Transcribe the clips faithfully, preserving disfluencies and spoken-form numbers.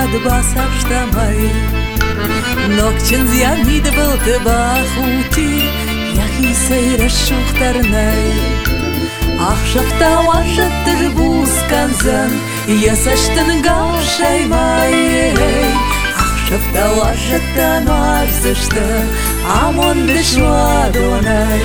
basar shtamai Nokçın ziyamid bıltı bahuti Yahi seyre şuhtarnay Ahşafta vaşattır buskanzan Yasaştın gavşaymay Ahşafta vaşattan varzıştı Amon bişva donay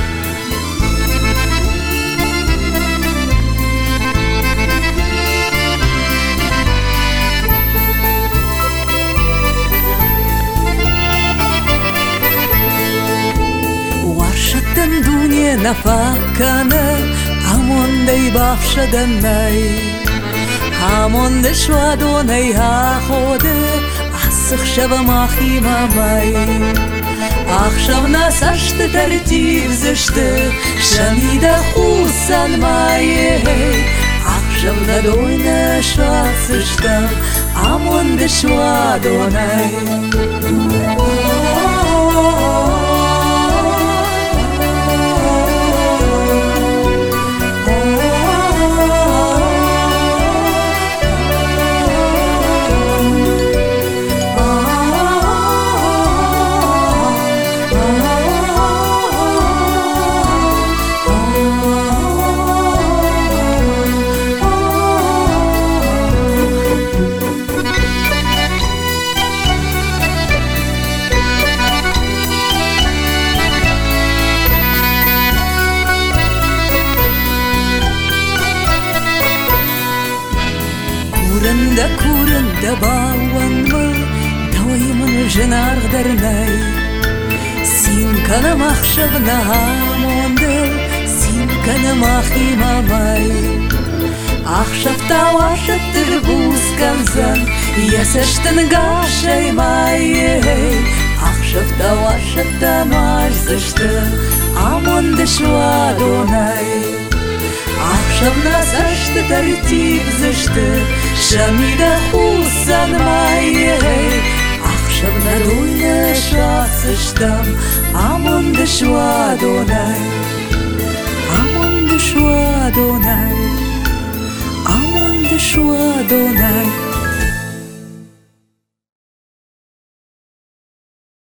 Dunie nafakane Amon dei bafshadanay Amon de shwadonay ha khode Asakh shava machi mamay Akhshav nasasht tartiv zeshte Shamida khusan maye Akhshav nadoyne shvatsishtam Amon de shwadonay Kuranda kuranda bawanma Dawayman jenar darnay Sin kana machshavna hamonde Sin kana machi mamay Achshavta washatir buskanzan Yasashtan gashaymay Achshavta washatta marzashta Amon deshwadonay Ahshav nasasht tartiv zeshte Shamida khusan maye Ahshav nadoyne shvatsishtam Amon deshwadonay Amon deshwadonay Amon deshwadonay